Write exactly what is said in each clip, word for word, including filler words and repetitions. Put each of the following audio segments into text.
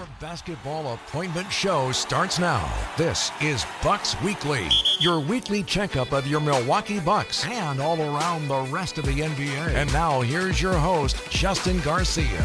Your basketball appointment show starts now. This is Bucks Weekly, your weekly checkup of your Milwaukee Bucks and all around the rest of the N B A. And now here's your host, Justin Garcia.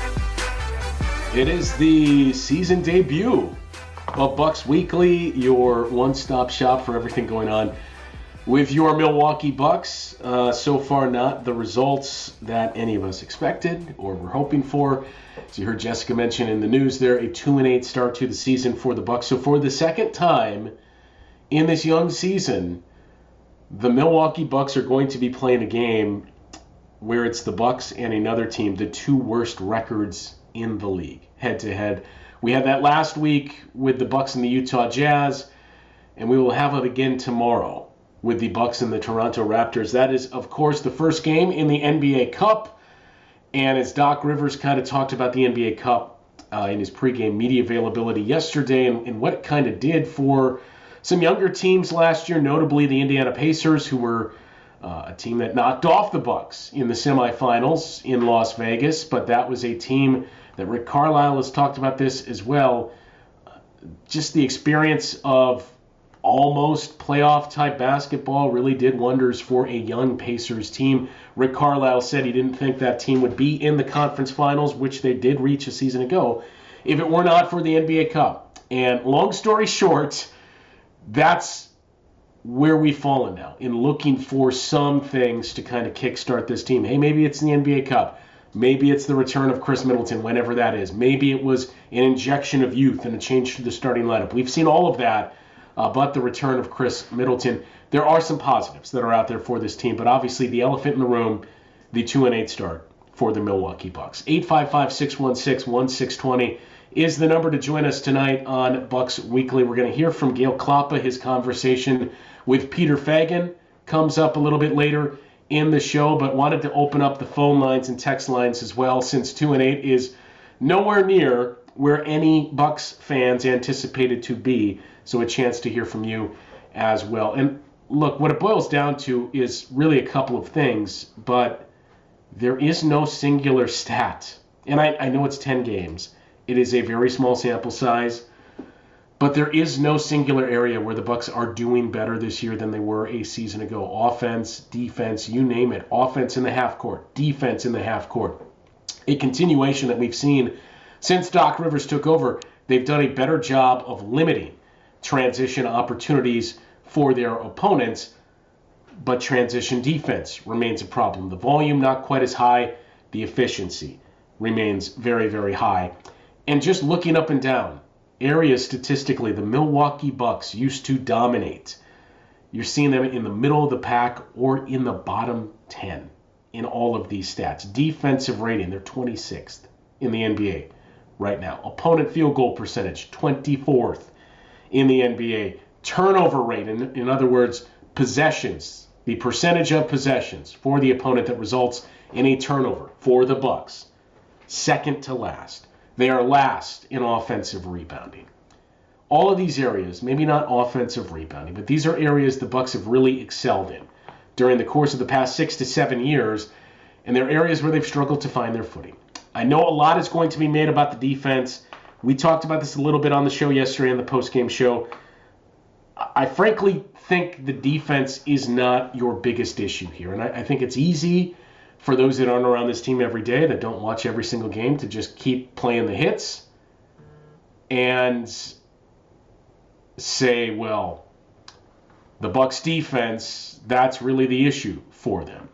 It is the season debut of Bucks Weekly, your one-stop shop for everything going on with your Milwaukee Bucks. Uh, so far, not the results that any of us expected or were hoping for. As you heard Jessica mention in the news there, a two and eight start to the season for the Bucks. So for the second time in this young season, the Milwaukee Bucks are going to be playing a game where it's the Bucks and another team, the two worst records in the league, head-to-head. We had that last week with the Bucks and the Utah Jazz, and we will have it again tomorrow with the Bucks and the Toronto Raptors. That is, of course, the first game in the N B A Cup. And as Doc Rivers kind of talked about the N B A Cup uh, in his pregame media availability yesterday and, and what it kind of did for some younger teams last year, notably the Indiana Pacers, who were uh, a team that knocked off the Bucks in the semifinals in Las Vegas. But that was a team that Rick Carlisle has talked about this as well. Uh, just the experience of almost playoff-type basketball really did wonders for a young Pacers team. Rick Carlisle said he didn't think that team would be in the conference finals, which they did reach a season ago, if it were not for the N B A Cup. And long story short, that's where we've fallen now in looking for some things to kind of kickstart this team. Hey, maybe it's the N B A Cup. Maybe it's the return of Chris Middleton, whenever that is. Maybe it was an injection of youth and a change to the starting lineup. We've seen all of that. Uh, but the return of Chris Middleton, there are some positives that are out there for this team. But obviously the elephant in the room, the two and eight start for the Milwaukee Bucks. eight five five, six one six, one six two zero is the number to join us tonight on Bucks Weekly. We're going to hear from Gale Klappa. His conversation with Peter Feigin comes up a little bit later in the show, but wanted to open up the phone lines and text lines as well, since two and eight is nowhere near where any Bucks fans anticipated to be. So a chance to hear from you as well. And look, what it boils down to is really a couple of things, but there is no singular stat. And I, I know it's ten games. It is a very small sample size, but there is no singular area where the Bucks are doing better this year than they were a season ago. Offense, defense, you name it. Offense in the half court, defense in the half court. A continuation that we've seen since Doc Rivers took over. They've done a better job of limiting transition opportunities for their opponents, but transition defense remains a problem. The volume not quite as high, the efficiency remains very, very high. And just looking up and down areas statistically, the Milwaukee Bucks used to dominate. You're seeing them in the middle of the pack or in the bottom ten in all of these stats. Defensive rating, they're twenty-sixth in the N B A right now. Opponent field goal percentage, twenty-fourth in the N B A. Turnover rate, in, in other words, possessions, the percentage of possessions for the opponent that results in a turnover for the Bucks, second to last. They are last in offensive rebounding. All of these areas, maybe not offensive rebounding, but these are areas the Bucks have really excelled in during the course of the past six to seven years, and they're areas where they've struggled to find their footing. I know a lot is going to be made about the defense. We talked about this a little bit on the show yesterday, on the post-game show. I frankly think the defense is not your biggest issue here. And I, I think it's easy for those that aren't around this team every day, that don't watch every single game, to just keep playing the hits and say, well, the Bucks defense, that's really the issue for them.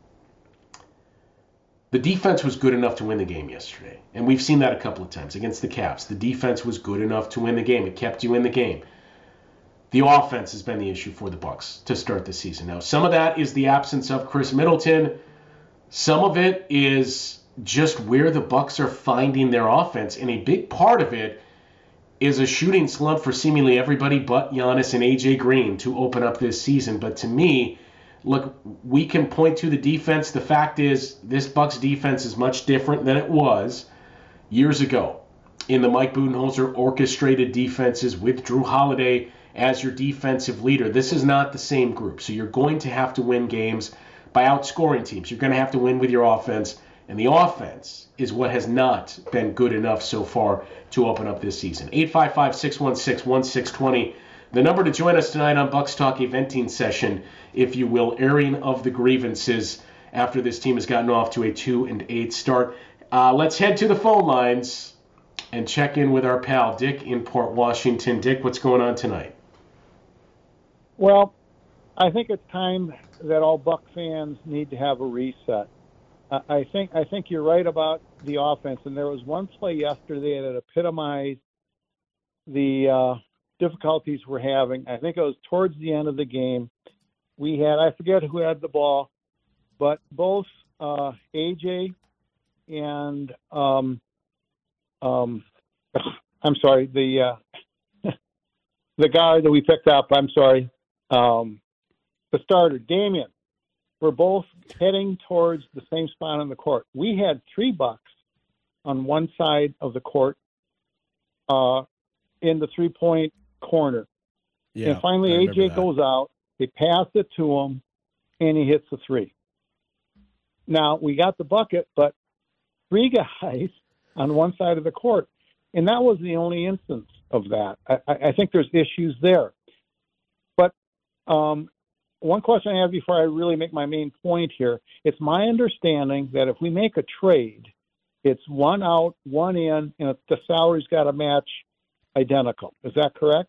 The defense was good enough to win the game yesterday, and we've seen that a couple of times against the Cavs. The defense was good enough to win the game. It kept you in the game. The offense has been the issue for the Bucks to start the season. Now, some of that is the absence of Chris Middleton. Some of it is just where the Bucks are finding their offense, and a big part of it is a shooting slump for seemingly everybody but Giannis and A J Green to open up this season. But to me, look, we can point to the defense. The fact is, this Bucks defense is much different than it was years ago in the Mike Budenholzer orchestrated defenses with Drew Holiday as your defensive leader. This is not the same group. So you're going to have to win games by outscoring teams. You're going to have to win with your offense, And the offense is what has not been good enough so far to open up this season. eight five five, six one six, one six two zero. The number to join us tonight on Bucks Talk, a venting session, if you will, airing of the grievances after this team has gotten off to a two and eight start. Uh, let's head to the phone lines and check in with our pal Dick in Port Washington. Dick, what's going on tonight? Well, I think it's time that all Buck fans need to have a reset. I think I think you're right about the offense, and there was one play yesterday that epitomized the uh, difficulties we're having. I think it was towards the end of the game. We had, I forget who had the ball, but both uh, A J and um, um, I'm sorry, the uh, the guy that we picked up. I'm sorry, um, the starter, Damian. We're both heading towards the same spot on the court. We had three Bucks on one side of the court uh, in the three-point corner. Yeah, and finally, A J goes out. They pass it to him, and he hits the three. Now, we got the bucket, but three guys on one side of the court. And that was the only instance of that. I, I think there's issues there. But um, one question I have before I really make my main point here, it's my understanding that if we make a trade, it's one out, one in, and the salary's got to match identical. Is that correct?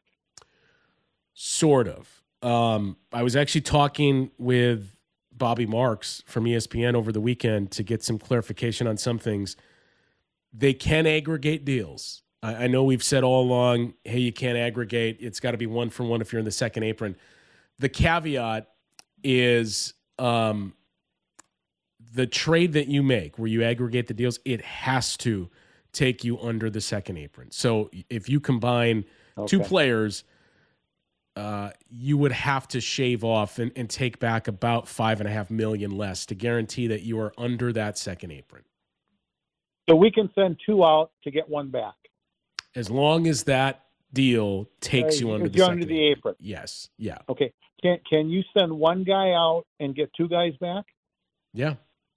Sort of. Um, I was actually talking with Bobby Marks from E S P N over the weekend to get some clarification on some things. They can aggregate deals. I, I know we've said all along, hey, you can't aggregate. It's got to be one for one if you're in the second apron. The caveat is um, the trade that you make where you aggregate the deals, it has to take you under the second apron. So if you combine okay. two players, uh, you would have to shave off and, and take back about five and a half million less to guarantee that you are under that second apron. So we can send two out to get one back. As long as that deal takes uh, you under the second under the apron. apron. Yes. Yeah. Okay. Can can you send one guy out and get two guys back? Yeah.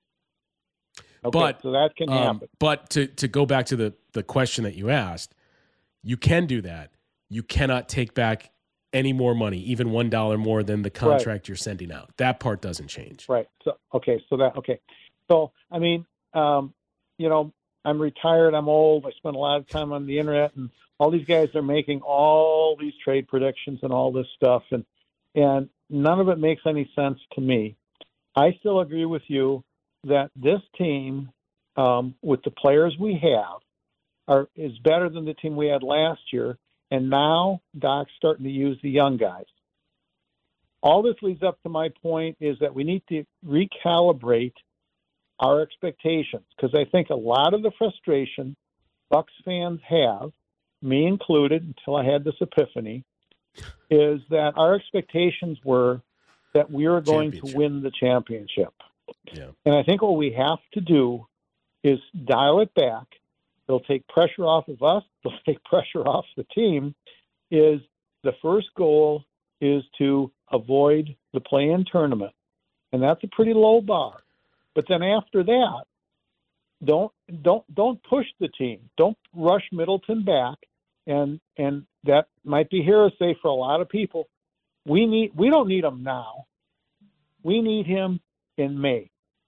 Okay, but so that can happen. Um, but to to go back to the the question that you asked, you can do that. You cannot take back any more money, even one dollar more than the contract right. you're sending out. That part doesn't change. Right. So okay. So that okay. So I mean, um, you know, I'm retired. I'm old. I spend a lot of time on the internet, and all these guys are making all these trade predictions and all this stuff, and and none of it makes any sense to me. I still agree with you that this team, um, with the players we have, are is better than the team we had last year, and now Doc's starting to use the young guys. All this leads up to my point is that we need to recalibrate our expectations, because I think a lot of the frustration Bucks fans have, me included until I had this epiphany, is that our expectations were that we were going to win the championship. Yeah. And I think what we have to do is dial it back. It'll take pressure off of us. It'll take pressure off the team. Is the first goal is to avoid the play-in tournament. And that's a pretty low bar. But then after that, don't don't don't push the team. Don't rush Middleton back. And and that might be heresy for a lot of people. We need we don't need him now. We need him in May.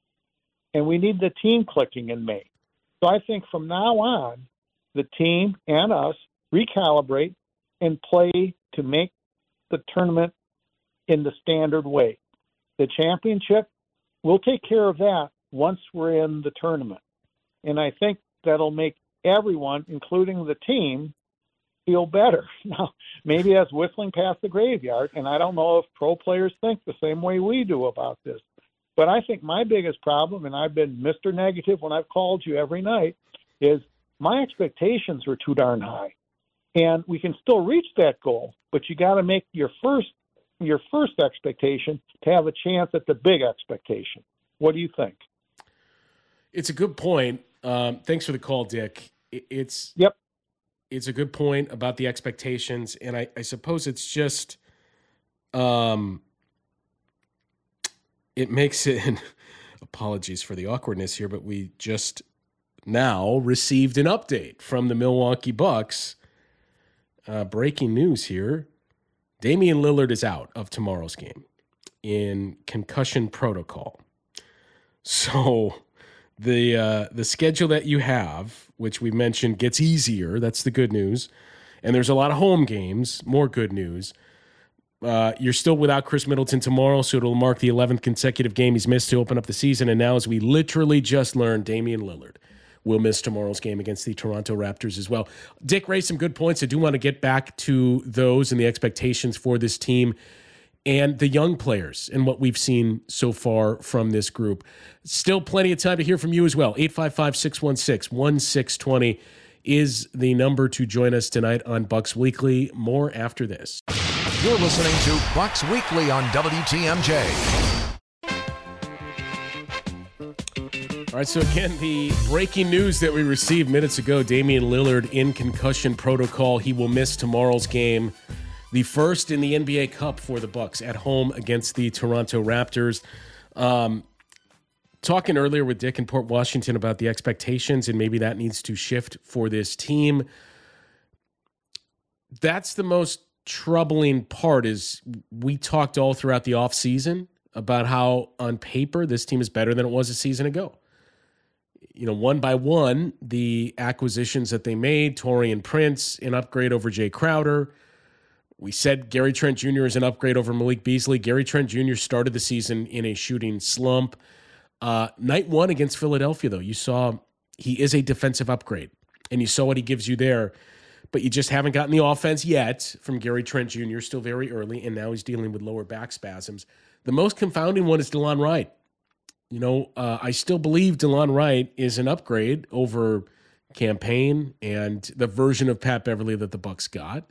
And we need the team clicking in May. So I think from now on, the team and us recalibrate and play to make the tournament in the standard way. The championship, we'll take care of that once we're in the tournament. And I think that'll make everyone, including the team, feel better. Now, maybe that's whistling past the graveyard, and I don't know if pro players think the same way we do about this. But I think my biggest problem, and I've been Mister Negative when I've called you every night, is my expectations were too darn high. And we can still reach that goal, but you got to make your first your first expectation to have a chance at the big expectation. What do you think? It's a good point. Um, thanks for the call, Dick. It's yep. It's a good point about the expectations, and I, I suppose it's just um, it makes it Apologies for the awkwardness here, but we just now received an update from the Milwaukee Bucks. Uh, breaking news here. Damian Lillard is out of tomorrow's game in concussion protocol. So the uh, the schedule that you have, which we mentioned, gets easier. That's the good news. And there's a lot of home games. More good news. Uh, you're still without Chris Middleton tomorrow, so it'll mark the eleventh consecutive game he's missed to open up the season. And now, as we literally just learned, Damian Lillard will miss tomorrow's game against the Toronto Raptors as well. Dick raised some good points. I do want to get back to those and the expectations for this team and the young players and what we've seen so far from this group. Still plenty of time to hear from you as well. eight five five, six one six, one six two zero is the number to join us tonight on Bucks Weekly. More after this. You're listening to Bucks Weekly on W T M J. All right, so again, the breaking news that we received minutes ago, Damian Lillard in concussion protocol. He will miss tomorrow's game, the first in the N B A Cup for the Bucks at home against the Toronto Raptors. Um, talking earlier with Dick in Port Washington about the expectations and maybe that needs to shift for this team. That's the most troubling part is we talked all throughout the offseason about how on paper this team is better than it was a season ago. You know, one by one, the acquisitions that they made, Taurean Prince, an upgrade over Jay Crowder. We said Gary Trent Junior is an upgrade over Malik Beasley. Gary Trent Junior started the season in a shooting slump. Uh, night one against Philadelphia, though, you saw he is a defensive upgrade, and you saw what he gives you there. But you just haven't gotten the offense yet from Gary Trent Junior, still very early, and now he's dealing with lower back spasms. The most confounding one is DeLon Wright. You know, uh, I still believe DeLon Wright is an upgrade over Campaign and the version of Pat Beverly that the Bucks got.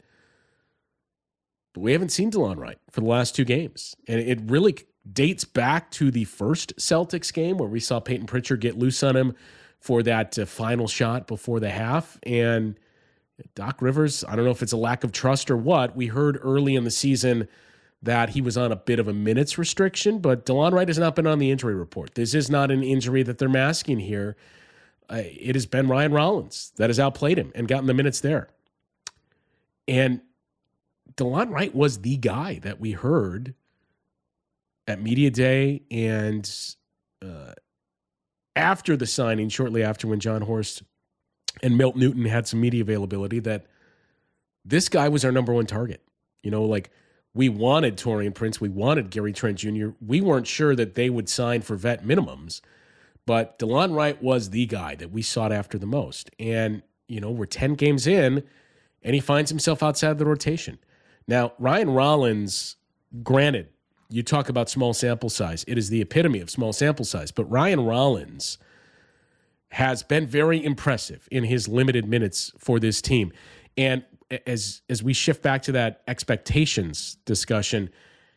But we haven't seen DeLon Wright for the last two games. And it really dates back to the first Celtics game where we saw Peyton Pritchard get loose on him for that uh, final shot before the half. And Doc Rivers, I don't know if it's a lack of trust or what. We heard early in the season that he was on a bit of a minutes restriction, but DeLon Wright has not been on the injury report. This is not an injury that they're masking here. Uh, it has been Ryan Rollins that has outplayed him and gotten the minutes there. And DeLon Wright was the guy that we heard at Media Day and uh, after the signing, shortly after when John Horst and Milt Newton had some media availability, that this guy was our number one target. You know, like, we wanted Taurean Prince. We wanted Gary Trent Junior We weren't sure that they would sign for vet minimums, but DeLon Wright was the guy that we sought after the most. And, you know, we're ten games in, and he finds himself outside the rotation. Now, Ryan Rollins, granted, you talk about small sample size. It is the epitome of small sample size. But Ryan Rollins has been very impressive in his limited minutes for this team. And as as we shift back to that expectations discussion,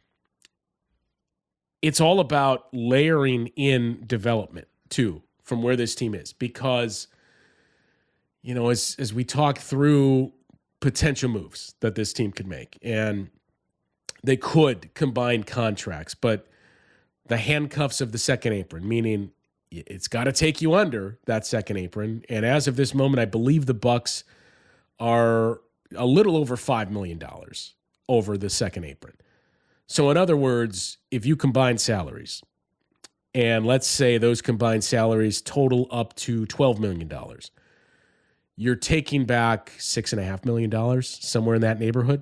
it's all about layering in development too from where this team is. Because, you know, as as we talk through potential moves that this team could make, and they could combine contracts, but the handcuffs of the second apron, meaning it's got to take you under that second apron. And as of this moment, I believe the Bucks are a little over five million dollars over the second apron. So in other words, if you combine salaries, and let's say those combined salaries total up to twelve million dollars, you're taking back six point five million dollars, somewhere in that neighborhood.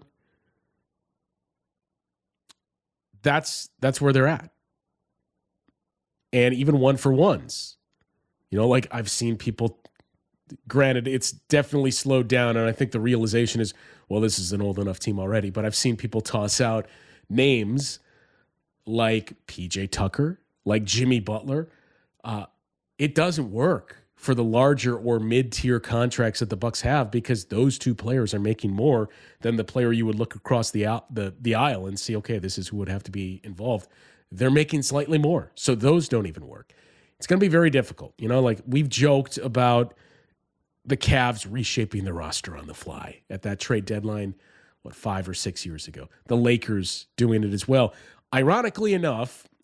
That's that's where they're at. And even one for ones. You know, like I've seen people, granted, it's definitely slowed down, and I think the realization is, well, this is an old enough team already, but I've seen people toss out names like P J Tucker, like Jimmy Butler. Uh, it doesn't work for the larger or mid-tier contracts that the Bucks have, because those two players are making more than the player you would look across the the, the aisle and see, okay, this is who would have to be involved. They're making slightly more, so those don't even work. It's going to be very difficult. You know, like we've joked about the Cavs reshaping the roster on the fly at that trade deadline, what, five or six years ago. The Lakers doing it as well. Ironically enough,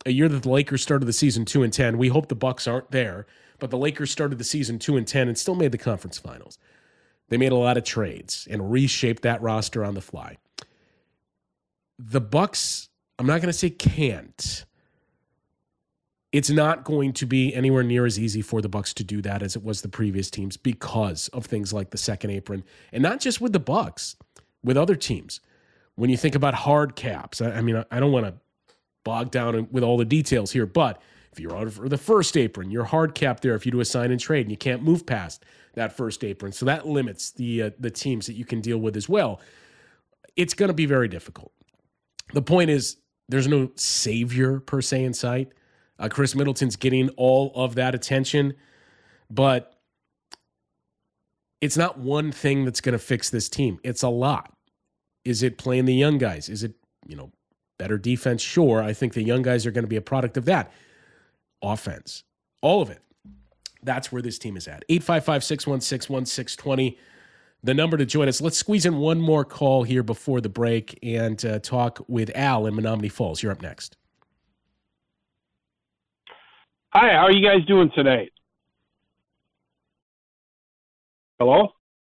a year that the Lakers started the season two and ten. We hope the Bucks aren't there, but the Lakers started the season two and ten and still made the conference finals. They made a lot of trades and reshaped that roster on the fly. The Bucks, I'm not going to say can't. It's not going to be anywhere near as easy for the Bucks to do that as it was the previous teams because of things like the second apron, and not just with the Bucks, with other teams. When you think about hard caps, I, I mean, I don't want to bog down with all the details here, but if you're out for the first apron, you're hard capped there if you do a sign and trade, and you can't move past that first apron. So that limits the uh, the teams that you can deal with as well. It's going to be very difficult. The point is, there's no savior per se in sight. Uh, Chris Middleton's getting all of that attention, but it's not one thing that's going to fix this team. It's a lot. Is it playing the young guys? Is it, you know, better defense? Sure. I think the young guys are going to be a product of that. Offense. All of it. That's where this team is at. eight five five, six one six, one six two zero. The number to join us. Let's squeeze in one more call here before the break and uh, talk with Al in Menominee Falls. You're up next. Hi, how are you guys doing today? Hello?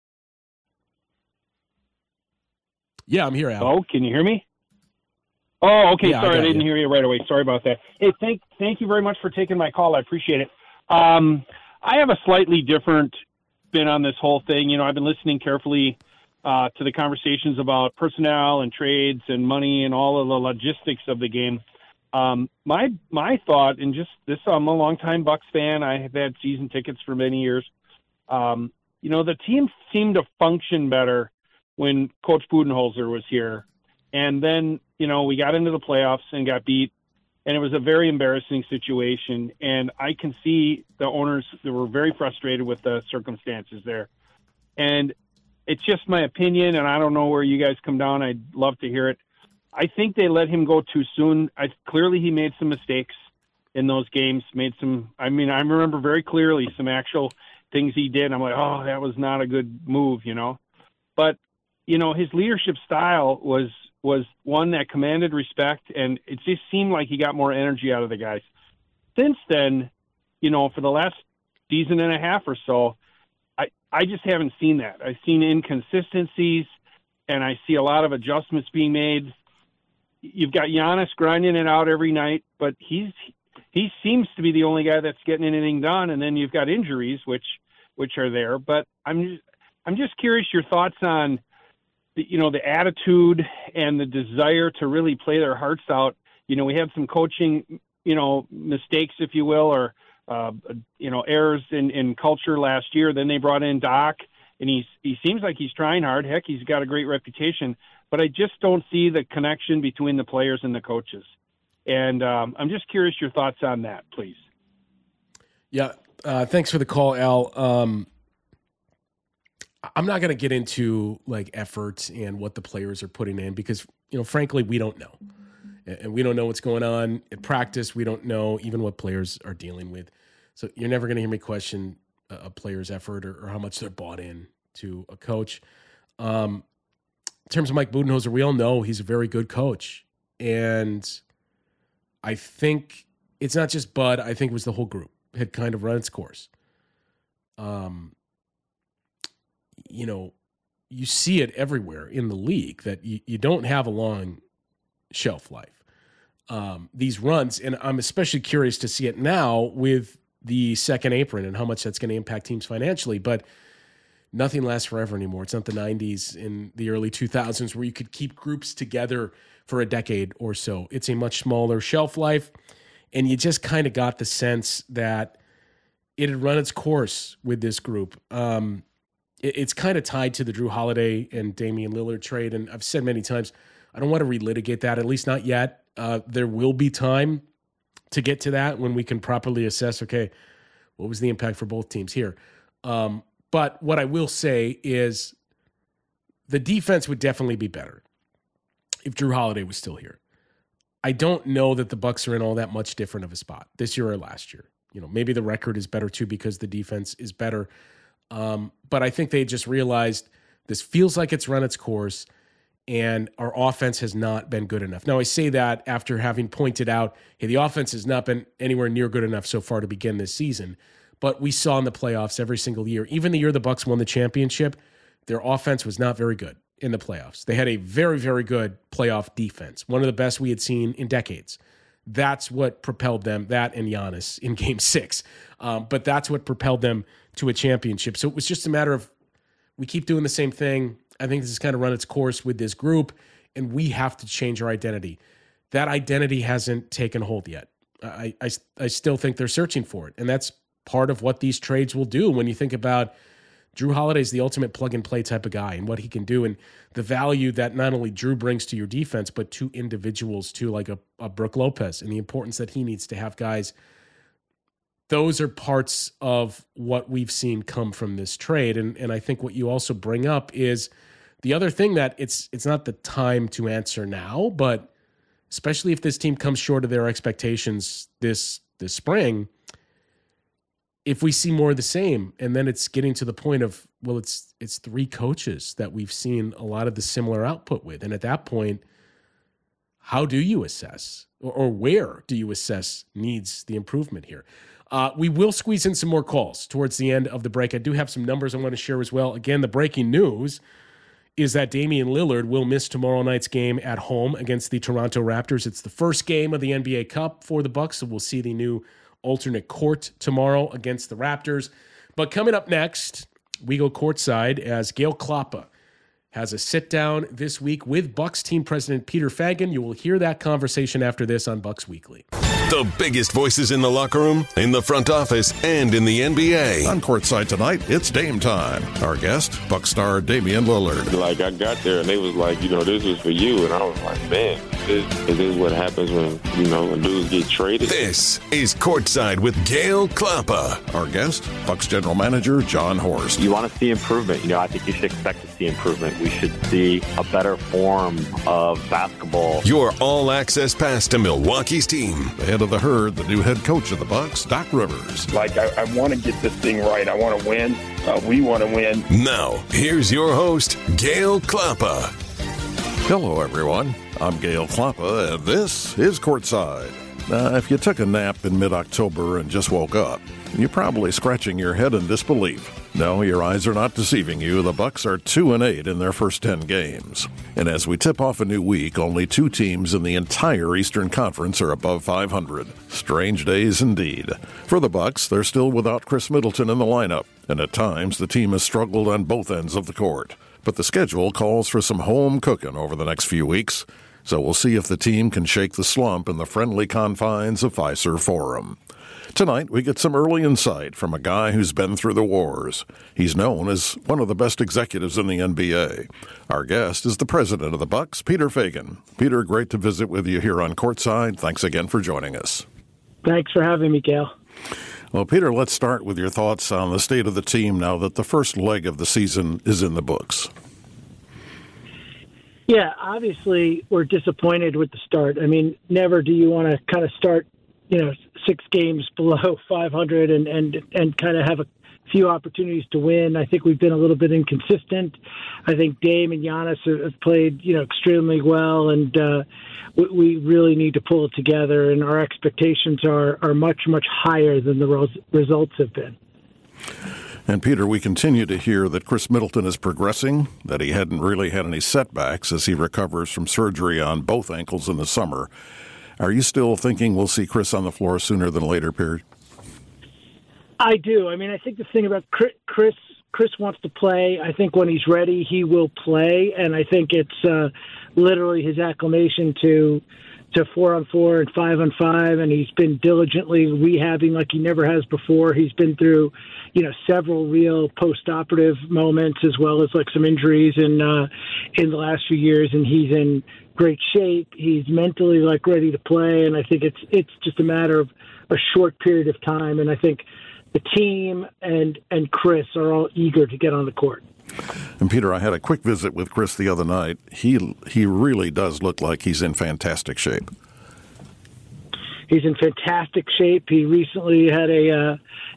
Yeah, I'm here, Al. Oh, can you hear me? Oh, okay. Yeah, Sorry, I, I didn't you. hear you right away. Sorry about that. Hey, thank thank you very much for taking my call. I appreciate it. Um, I have a slightly different spin on this whole thing. You know, I've been listening carefully uh, to the conversations about personnel and trades and money and all of the logistics of the game. Um, my my thought, and just this, I'm a longtime Bucks fan. I have had season tickets for many years. Um, you know, the team seemed to function better when Coach Budenholzer was here. And then, you know, we got into the playoffs and got beat, and it was a very embarrassing situation. And I can see the owners that were very frustrated with the circumstances there. And it's just my opinion, and I don't know where you guys come down. I'd love to hear it. I think they let him go too soon. I clearly he made some mistakes in those games, made some, I mean, I remember very clearly some actual things he did. I'm like, oh, that was not a good move, you know. But, you know, his leadership style was was one that commanded respect, and it just seemed like he got more energy out of the guys. Since then, you know, for the last season and a half or so, I, I just haven't seen that. I've seen inconsistencies, and I see a lot of adjustments being made. You've got Giannis grinding it out every night, but he's he seems to be the only guy that's getting anything done. And then you've got injuries, which which are there. But I'm just, I'm just curious your thoughts on the, you know, the attitude and the desire to really play their hearts out. You know, we had some coaching, you know, mistakes, if you will, or uh, you know, errors in, in culture last year. Then they brought in Doc, and he's he seems like he's trying hard. Heck, he's got a great reputation. But I just don't see the connection between the players and the coaches. And um, I'm just curious your thoughts on that, please. Yeah, uh, thanks for the call, Al. Um, I'm not going to get into like effort and what the players are putting in because, you know, frankly, we don't know. And we don't know what's going on at practice. We don't know even what players are dealing with. So you're never going to hear me question a player's effort or, or how much they're bought in to a coach. Um, In terms of Mike Budenholzer, we all know he's a very good coach. And I think it's not just Bud. I think it was the whole group had kind of run its course. Um, you know, you see it everywhere in the league that you, you don't have a long shelf life. Um, these runs, and I'm especially curious to see it now with the second apron and how much that's going to impact teams financially. But nothing lasts forever anymore. It's not the nineties in the early two thousands where you could keep groups together for a decade or so. It's a much smaller shelf life, and you just kind of got the sense that it had run its course with this group. Um, it, it's kind of tied to the Drew Holiday and Damian Lillard trade, and I've said many times, I don't want to relitigate that, at least not yet. Uh, there will be time to get to that when we can properly assess, okay, what was the impact for both teams here? Um, But what I will say is the defense would definitely be better if Drew Holiday was still here. I don't know that the Bucks are in all that much different of a spot this year or last year. You know, maybe the record is better too because the defense is better. Um, but I think they just realized this feels like it's run its course, and our offense has not been good enough. Now, I say that after having pointed out, hey, the offense has not been anywhere near good enough so far to begin this season. But we saw in the playoffs every single year, even the year the Bucs won the championship, their offense was not very good in the playoffs. They had a very, very good playoff defense, one of the best we had seen in decades. That's what propelled them, that and Giannis in game six. Um, but that's what propelled them to a championship. So it was just a matter of, we keep doing the same thing. I think this has kind of run its course with this group, and we have to change our identity. That identity hasn't taken hold yet. I, I, I still think they're searching for it, and that's part of what these trades will do. When you think about Drew Holiday's the ultimate plug-and-play type of guy and what he can do, and the value that not only Drew brings to your defense, but to individuals too, like a, a Brook Lopez, and the importance that he needs to have guys. Those are parts of what we've seen come from this trade. And, and I think what you also bring up is the other thing that it's it's not the time to answer now, but especially if this team comes short of their expectations this this spring, if we see more of the same, and then it's getting to the point of, well, it's it's three coaches that we've seen a lot of the similar output with. And at that point, how do you assess, or, or where do you assess needs the improvement here? Uh, we will squeeze in some more calls towards the end of the break. I do have some numbers I want to share as well. Again, the breaking news is that Damian Lillard will miss tomorrow night's game at home against the Toronto Raptors. It's the first game of the N B A Cup for the Bucs, so we'll see the new alternate court tomorrow against the Raptors. But coming up next, we go courtside as Gail Klappa has a sit-down this week with Bucs team president Peter Feigin. You will hear that conversation after this on Bucs Weekly. The biggest voices in the locker room, in the front office, and in the N B A. On courtside tonight, it's Dame time. Our guest, Bucs star Damian Lillard. Like, I got there, and they was like, you know, this was for you. And I was like, man, this, this is what happens when, you know, when dudes get traded. This is Courtside with Gail Klappa. Our guest, Bucs general manager John Horst. You want to see improvement. You know, I think you should expect to see improvement. We should see a better form of basketball. Your all-access pass to Milwaukee's team. The head of the herd, the new head coach of the Bucs, Doc Rivers. Like, I, I want to get this thing right. I want to win. Uh, we want to win. Now, here's your host, Gail Klappa. Hello, everyone. I'm Gail Klappa, and this is Courtside. Uh, if you took a nap in mid-October and just woke up, you're probably scratching your head in disbelief. No, your eyes are not deceiving you. The Bucs are two and eight in their first ten games. And as we tip off a new week, only two teams in the entire Eastern Conference are above five hundred. Strange days indeed. For the Bucs, they're still without Chris Middleton in the lineup, and at times the team has struggled on both ends of the court. But the schedule calls for some home cooking over the next few weeks, so we'll see if the team can shake the slump in the friendly confines of Fiserv Forum. Tonight, we get some early insight from a guy who's been through the wars. He's known as one of the best executives in the N B A. Our guest is the president of the Bucs, Peter Feigin. Peter, great to visit with you here on Courtside. Thanks again for joining us. Thanks for having me, Gail. Well, Peter, let's start with your thoughts on the state of the team now that the first leg of the season is in the books. Yeah, obviously, we're disappointed with the start. I mean, never do you want to kind of start, you know, six games below five hundred and, and, and kind of have a few opportunities to win. I think we've been a little bit inconsistent. I think Dame and Giannis have played, you know, extremely well, and uh, we, we really need to pull it together, and our expectations are, are much, much higher than the res- results have been. And, Peter, we continue to hear that Chris Middleton is progressing, that he hadn't really had any setbacks as he recovers from surgery on both ankles in the summer. Are you still thinking we'll see Chris on the floor sooner than later, Peter? I do. I mean, I think the thing about Chris, Chris wants to play. I think when he's ready, he will play. And I think it's uh, literally his acclimation to to four on four and five on five. And he's been diligently rehabbing like he never has before. He's been through, you know, several real post-operative moments as well as like some injuries in, uh, in the last few years. And he's in great shape. He's mentally like ready to play. And I think it's, it's just a matter of a short period of time. And I think the team and, and Chris are all eager to get on the court. And, Peter, I had a quick visit with Chris the other night. He he really does look like he's in fantastic shape. He's in fantastic shape. He recently had a uh,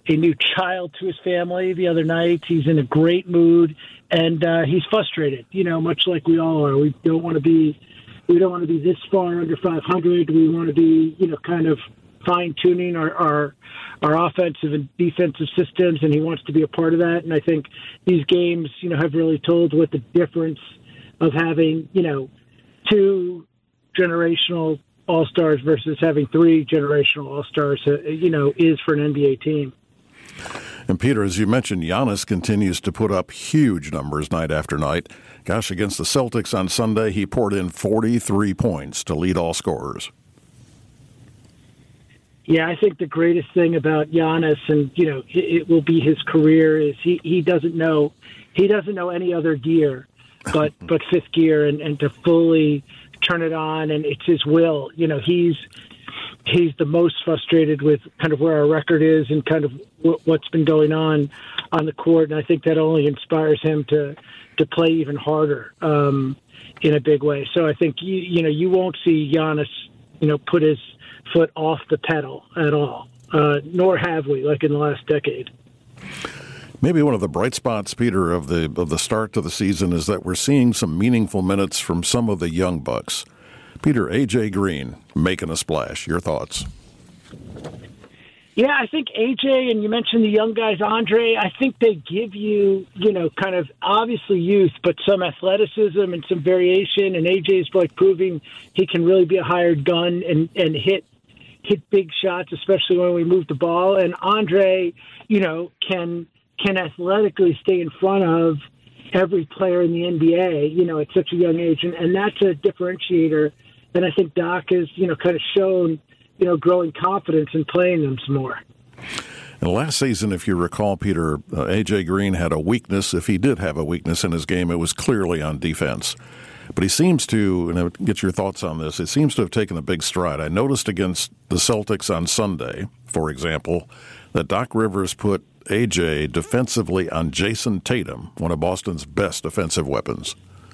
a new child to his family the other night. He's in a great mood, and uh, he's frustrated. You know, much like we all are. We don't want to be, we don't want to be this far under five hundred. We want to be, you know, kind of fine tuning our, our our offensive and defensive systems, and he wants to be a part of that. And I think these games, you know, have really told what the difference of having, you know, two generational all-stars versus having three generational all-stars, uh, you know, is for an N B A team. And Peter, as you mentioned, Giannis continues to put up huge numbers night after night. Gosh, against the Celtics on Sunday, he poured in forty-three points to lead all scorers. Yeah, I think the greatest thing about Giannis, and you know, it will be his career, is he, he doesn't know he doesn't know any other gear but but fifth gear, and, and to fully turn it on, and it's his will. You know, he's he's the most frustrated with kind of where our record is and kind of w- what's been going on on the court, and I think that only inspires him to to play even harder um, in a big way. So I think you you know you won't see Giannis, you know, put his foot off the pedal at all, uh, nor have we, like in the last decade. Maybe one of the bright spots, Peter, of the of the start to the season is that we're seeing some meaningful minutes from some of the young Bucks. Peter, A J Green making a splash. Your thoughts? Yeah, I think A J, and you mentioned the young guys, Andre, I think they give you, you know, kind of obviously youth, but some athleticism and some variation. And A J's like proving he can really be a hired gun and, and hit hit big shots, especially when we move the ball. And Andre, you know, can can athletically stay in front of every player in the N B A, you know, at such a young age. And, and that's a differentiator. And I think Doc has, you know, kind of shown, you know, growing confidence in playing them some more. And last season, if you recall, Peter, uh, A J Green had a weakness. If he did have a weakness in his game, it was clearly on defense. But he seems to, and I'll get your thoughts on this, it seems to have taken a big stride. I noticed against the Celtics on Sunday, for example, that Doc Rivers put A J defensively on Jason Tatum, one of Boston's best defensive weapons.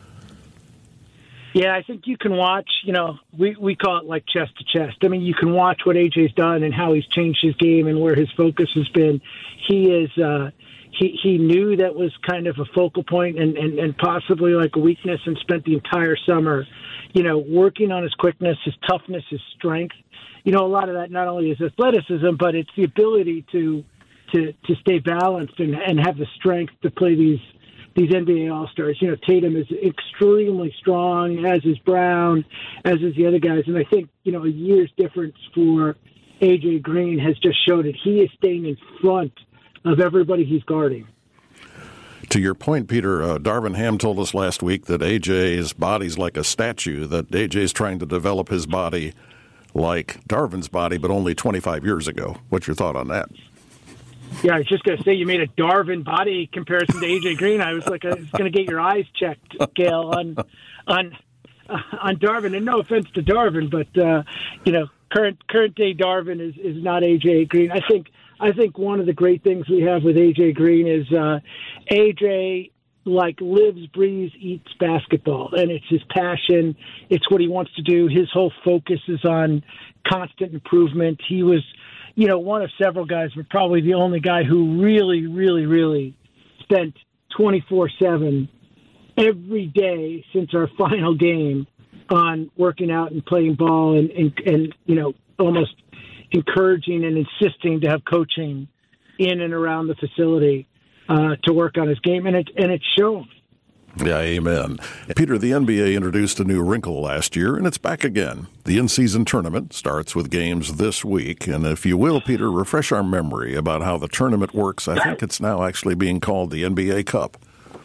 Yeah, I think you can watch, you know, we, we call it like chest to chest. I mean, you can watch what A J's done and how he's changed his game and where his focus has been. He is, uh, he, he knew that was kind of a focal point and, and, and possibly like a weakness, and spent the entire summer, you know, working on his quickness, his toughness, his strength. You know, a lot of that not only is athleticism, but it's the ability to, to, to stay balanced and, and have the strength to play these these N B A All-Stars. You know, Tatum is extremely strong, as is Brown, as is the other guys. And I think, you know, a year's difference for A J Green has just showed it. He is staying in front of everybody he's guarding. To your point, Peter, uh, Darvin Ham told us last week that A J's body's like a statue, that A J's trying to develop his body like Darvin's body, but only twenty-five years ago. What's your thought on that? Yeah, I was just going to say, you made a Darvin body comparison to A J Green. I was like, I was going to get your eyes checked, Gail, on on uh, on Darvin. And no offense to Darvin, but uh, you know, current current day Darvin is, is not A J Green. I think I think one of the great things we have with A J Green is uh, A J like lives, breathes, eats basketball, and it's his passion. It's what he wants to do. His whole focus is on constant improvement. He was, you know, one of several guys, but probably the only guy who really, really, really spent twenty-four seven every day since our final game on working out and playing ball and, and, and, you know, almost encouraging and insisting to have coaching in and around the facility uh, to work on his game. And it, and it's shown. Yeah, amen. Peter, the N B A introduced a new wrinkle last year, and it's back again. The in-season tournament starts with games this week. And if you will, Peter, refresh our memory about how the tournament works. I think it's now actually being called the N B A Cup.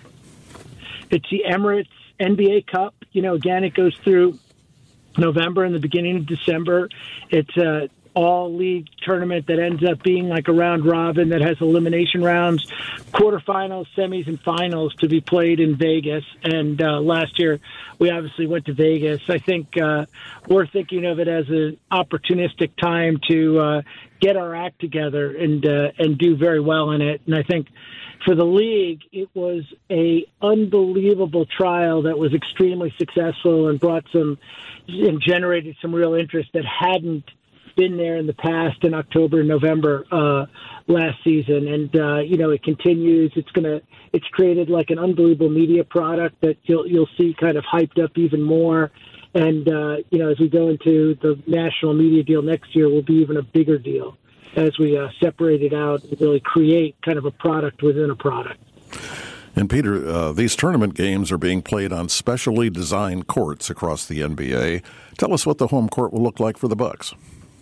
It's the Emirates N B A Cup. You know, again, it goes through November and the beginning of December. It's a all-league tournament that ends up being like a round robin that has elimination rounds, quarterfinals, semis, and finals to be played in Vegas. And uh, last year, we obviously went to Vegas. I think uh, we're thinking of it as an opportunistic time to uh, get our act together and uh, and do very well in it. And I think for the league, it was a unbelievable trial that was extremely successful and brought some and generated some real interest that hadn't been there in the past in October and November uh, last season, and uh, you know it continues. It's gonna it's created like an unbelievable media product that you'll you'll see kind of hyped up even more. And uh, you know, as we go into the national media deal next year, will be even a bigger deal as we uh, separate it out and really create kind of a product within a product. And Peter, uh, these tournament games are being played on specially designed courts across the N B A. Tell us what the home court will look like for the Bucks.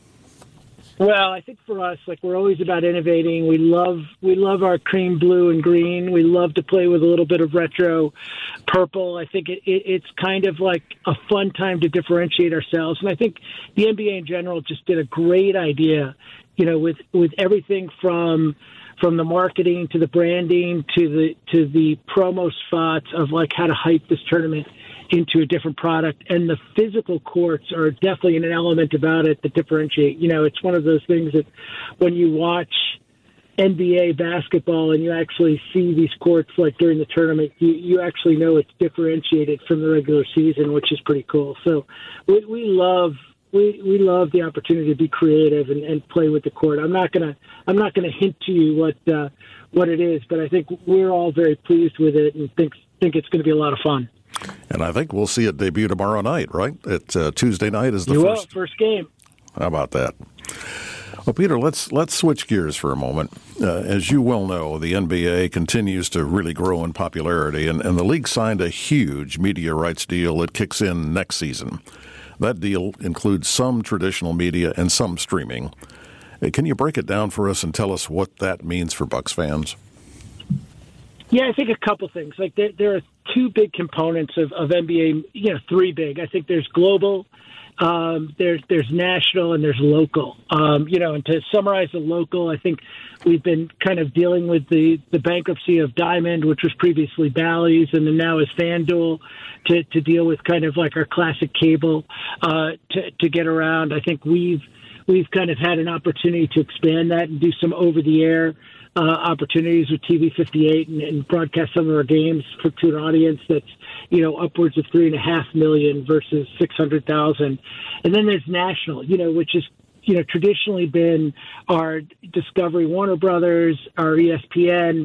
Well, I think for us, like we're always about innovating. We love we love our cream blue and green. We love to play with a little bit of retro purple. I think it, it, it's kind of like a fun time to differentiate ourselves. And I think the N B A in general just did a great idea, you know, with with everything from from the marketing to the branding to the to the promo spots of like how to hype this tournament into a different product. And the physical courts are definitely an element about it that differentiate. You know, it's one of those things that when you watch N B A basketball and you actually see these courts like during the tournament, you, you actually know it's differentiated from the regular season, which is pretty cool. So we, we love we, we love the opportunity to be creative and, and play with the court. I'm not gonna I'm not gonna hint to you what uh, what it is, but I think we're all very pleased with it and think think it's going to be a lot of fun. And I think we'll see it debut tomorrow night, right? It's uh, Tuesday night is the you first will, first game. How about that? Well, Peter, let's let's switch gears for a moment. Uh, as you well know, the N B A continues to really grow in popularity, and, and the league signed a huge media rights deal that kicks in next season. That deal includes some traditional media and some streaming. Uh, can you break it down for us and tell us what that means for Bucks fans? Yeah, I think a couple things. Like there, there are two big components of, of N B A. You know, three big. I think there's global, um, there's there's national, and there's local. Um, you know, and to summarize the local, I think we've been kind of dealing with the, the bankruptcy of Diamond, which was previously Bally's, and then now is FanDuel, to to deal with kind of like our classic cable uh, to to get around. I think we've we've kind of had an opportunity to expand that and do some over the air. Uh, opportunities with T V fifty-eight and, and broadcast some of our games for, to an audience that's, you know, upwards of three and a half million versus six hundred thousand. And then there's national, you know, which is, you know, traditionally been our Discovery Warner Brothers, our E S P N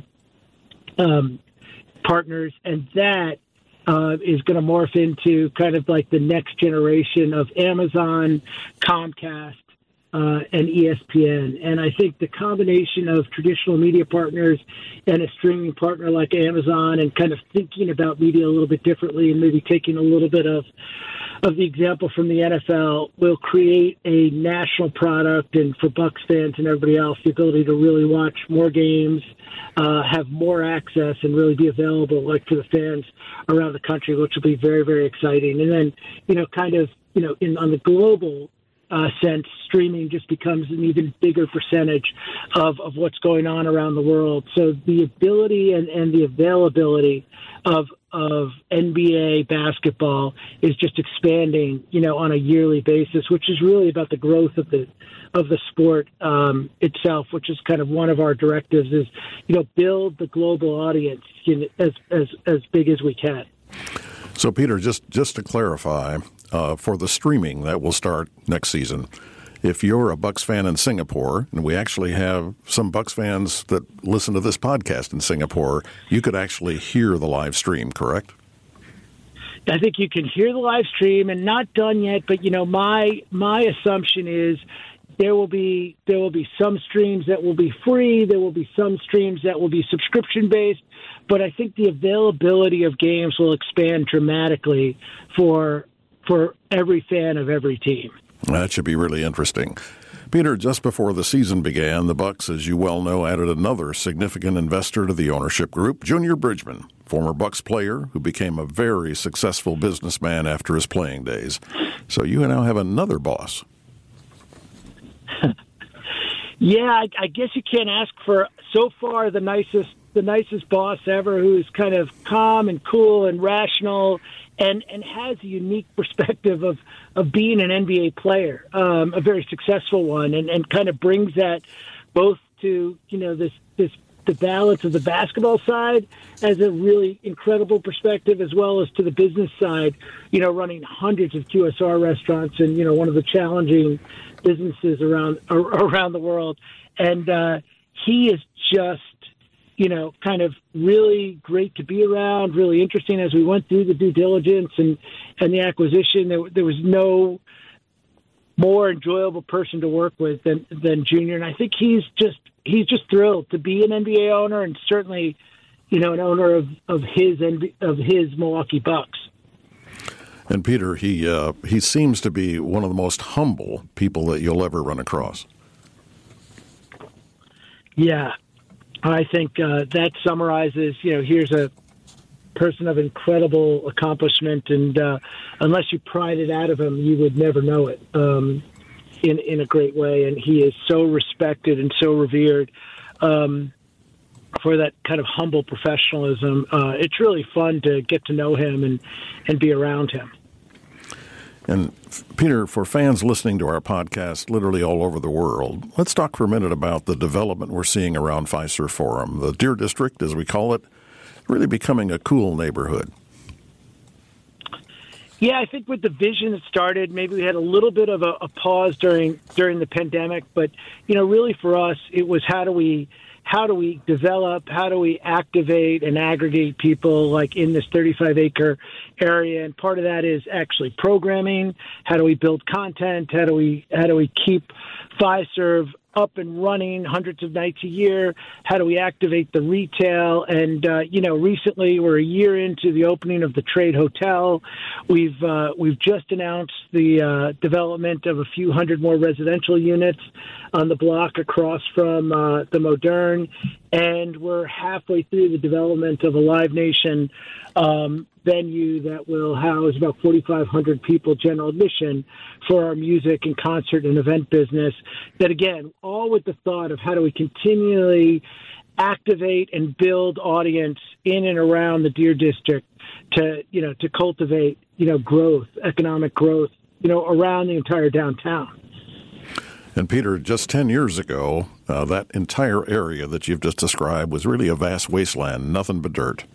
um, partners. And that uh, is going to morph into kind of like the next generation of Amazon, Comcast, Uh, and E S P N. And I think the combination of traditional media partners and a streaming partner like Amazon and kind of thinking about media a little bit differently and maybe taking a little bit of of the example from the N F L will create a national product, and for Bucks fans and everybody else, the ability to really watch more games, uh, have more access, and really be available like for the fans around the country, which will be very, very exciting. And then, you know, kind of, you know, in on the global Uh, sense, streaming just becomes an even bigger percentage of, of what's going on around the world. So the ability and, and the availability of of N B A basketball is just expanding, you know, on a yearly basis, which is really about the growth of the of the sport um, itself, which is kind of one of our directives is, you know, build the global audience, you know, as as as big as we can. So, Peter, just, just to clarify, uh, for the streaming that will start next season, if you're a Bucks fan in Singapore, and we actually have some Bucks fans that listen to this podcast in Singapore, you could actually hear the live stream, correct? I think you can hear the live stream, and not done yet, but, you know, my my assumption is there will be there will be some streams that will be free. There will be some streams that will be subscription-based. But I think the availability of games will expand dramatically for for every fan of every team. That should be really interesting. Peter, just before the season began, the Bucks, as you well know, added another significant investor to the ownership group, Junior Bridgman, former Bucks player who became a very successful businessman after his playing days. So you now have another boss. Yeah, I, I guess you can't ask for so far the nicest the nicest boss ever, who's kind of calm and cool and rational and, and has a unique perspective of, of being an N B A player, um, a very successful one, and, and kind of brings that both to, you know, this, this the balance of the basketball side as a really incredible perspective, as well as to the business side, you know, running hundreds of Q S R restaurants and, you know, one of the challenging businesses around around the world. And uh, he is just, you know, kind of really great to be around, really interesting. As we went through the due diligence and, and the acquisition, there, there was no more enjoyable person to work with than, than Junior. And I think he's just he's just thrilled to be an N B A owner, and certainly, you know, an owner of, of his of his Milwaukee Bucks. And Peter, he uh, he seems to be one of the most humble people that you'll ever run across. Yeah, I think uh, that summarizes, you know, here's a person of incredible accomplishment, and uh, unless you pried it out of him, you would never know it um, in, in a great way. And he is so respected and so revered um, for that kind of humble professionalism. Uh, it's really fun to get to know him and, and be around him. And Peter, for fans listening to our podcast literally all over the world, let's talk for a minute about the development we're seeing around Fiserv Forum. The Deer District, as we call it, really becoming a cool neighborhood. Yeah, I think with the vision that started, maybe we had a little bit of a, a pause during during the pandemic, but you know, really for us, it was how do we how do we develop, how do we activate and aggregate people like in this thirty-five acre area, and part of that is actually programming. How do we build content? How do we how do we keep Fiserv up and running hundreds of nights a year? How do we activate the retail? And, uh, you know, recently we're a year into the opening of the Trade Hotel. We've uh, we've just announced the uh, development of a few hundred more residential units on the block across from uh, the Modern. And we're halfway through the development of a Live Nation um, venue that will house about forty-five hundred people, general admission, for our music and concert and event business. That, again, all with the thought of how do we continually activate and build audience in and around the Deer District to, you know, to cultivate, you know, growth, economic growth, you know, around the entire downtown. And Peter, just ten years ago, uh, that entire area that you've just described was really a vast wasteland, nothing but dirt.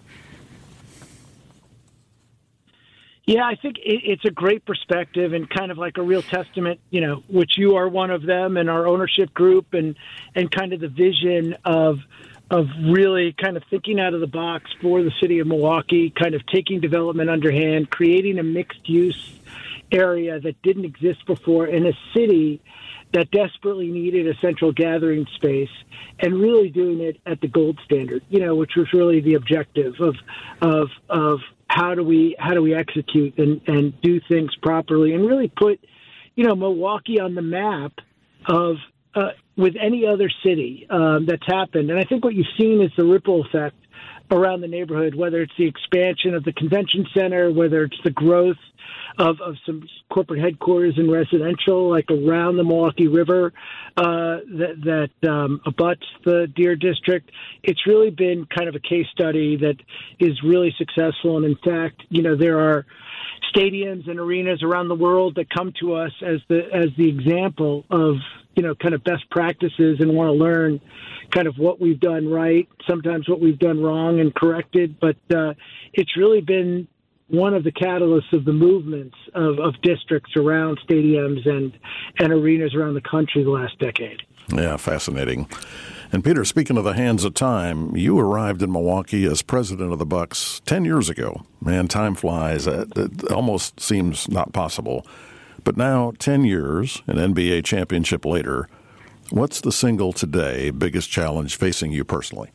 Yeah, I think it, it's a great perspective and kind of like a real testament, you know, which you are one of them, and our ownership group, and, and kind of the vision of of really kind of thinking out of the box for the city of Milwaukee, kind of taking development underhand, creating a mixed-use area that didn't exist before in a city that desperately needed a central gathering space, and really doing it at the gold standard, you know, which was really the objective of of of how do we how do we execute and, and do things properly, and really put, you know, Milwaukee on the map of uh, with any other city um, that's happened. And I think what you've seen is the ripple effect around the neighborhood, whether it's the expansion of the convention center, whether it's the growth of, of some corporate headquarters and residential, like around the Milwaukee River uh, that, that um, abuts the Deer District. It's really been kind of a case study that is really successful. And in fact, you know, there are stadiums and arenas around the world that come to us as the as the example of, you know, kind of best practices, and want to learn kind of what we've done right, sometimes what we've done wrong and corrected. But uh, it's really been one of the catalysts of the movements of, of districts around stadiums and, and arenas around the country the last decade. Yeah, fascinating. And Peter, speaking of the hands of time, you arrived in Milwaukee as president of the Bucks ten years ago. Man, time flies. It almost seems not possible. But now, ten years, an N B A championship later, what's the single today biggest challenge facing you personally?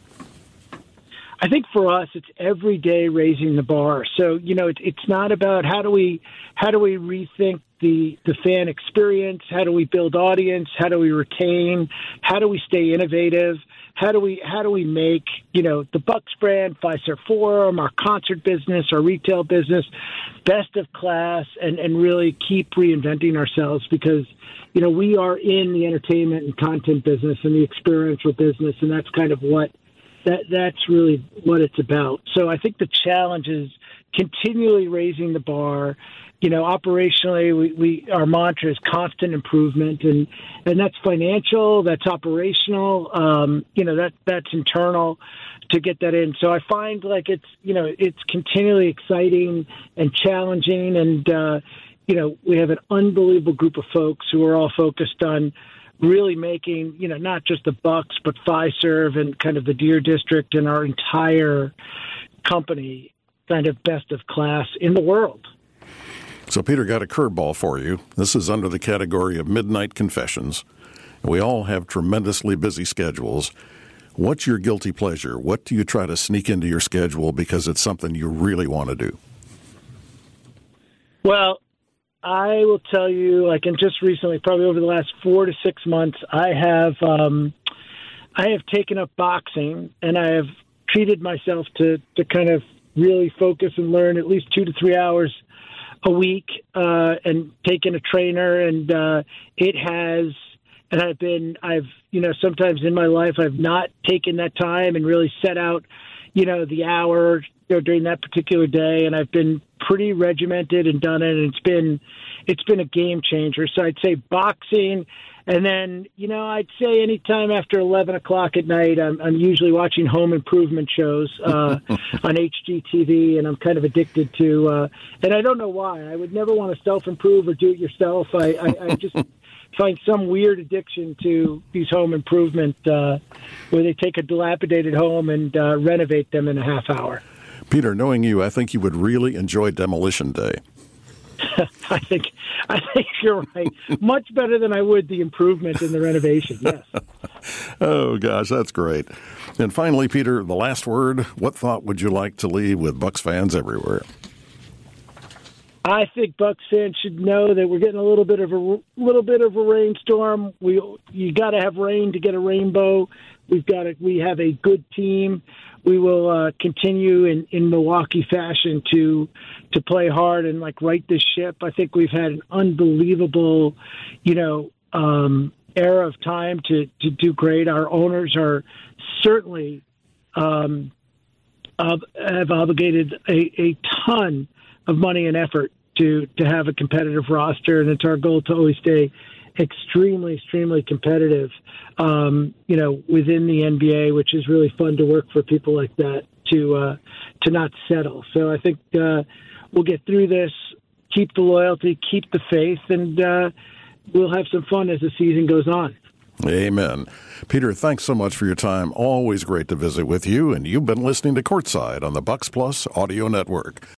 I think for us, it's every day raising the bar. So, you know, it, it's not about how do we how do we rethink the the fan experience? How do we build audience? How do we retain? How do we stay innovative? How do we how do we make, you know, the Bucks brand, Fiserv Forum, our concert business, our retail business, best of class, and, and really keep reinventing ourselves? Because, you know, we are in the entertainment and content business and the experiential business, and that's kind of what That that's really what it's about. So I think the challenge is continually raising the bar. You know, operationally, we, we our mantra is constant improvement, and, and that's financial, that's operational. Um, you know, that that's internal to get that in. So I find like it's you know it's continually exciting and challenging, and uh, you know we have an unbelievable group of folks who are all focused on really making, you know, not just the Bucks, but Fiserv and kind of the Deer District and our entire company kind of best of class in the world. So Peter got a curveball for you. This is under the category of midnight confessions. We all have tremendously busy schedules. What's your guilty pleasure? What do you try to sneak into your schedule because it's something you really want to do? Well, I will tell you, like, and just recently, probably over the last four to six months, I have um, I have taken up boxing, and I have treated myself to, to kind of really focus and learn at least two to three hours a week, uh, and taken a trainer, and uh, it has, and I've been, I've, you know, sometimes in my life I've not taken that time and really set out, you know, the hour, you know, during that particular day, and I've been pretty regimented and done it, and it's been it's been a game changer. So I'd say boxing, and then, you know, I'd say anytime after eleven o'clock at night, I'm, I'm usually watching home improvement shows uh, on H G T V, and I'm kind of addicted to, uh, and I don't know why. I would never want to self-improve or do it yourself. I, I, I just find some weird addiction to these home improvement uh, where they take a dilapidated home and uh, renovate them in a half hour. Peter, knowing you, I think you would really enjoy Demolition Day. I think I think you're right. Much better than I would the improvement in the renovation, yes. Oh, gosh, that's great. And finally, Peter, the last word. What thought would you like to leave with Bucks fans everywhere? I think Bucks fans should know that we're getting a little bit of a little bit of a rainstorm. We you got to have rain to get a rainbow. We've got to, we have a good team. We will uh, continue in, in Milwaukee fashion to to play hard and like right this ship. I think we've had an unbelievable, you know, um, era of time to, to do great. Our owners are certainly um, uh, have obligated a, a ton of money and effort to to have a competitive roster, and it's our goal to always stay extremely, extremely competitive, um, you know, within the N B A, which is really fun to work for people like that to uh, to not settle. So I think uh, we'll get through this, keep the loyalty, keep the faith, and uh, we'll have some fun as the season goes on. Amen. Peter, thanks so much for your time. Always great to visit with you, and you've been listening to Courtside on the Bucks Plus Audio Network.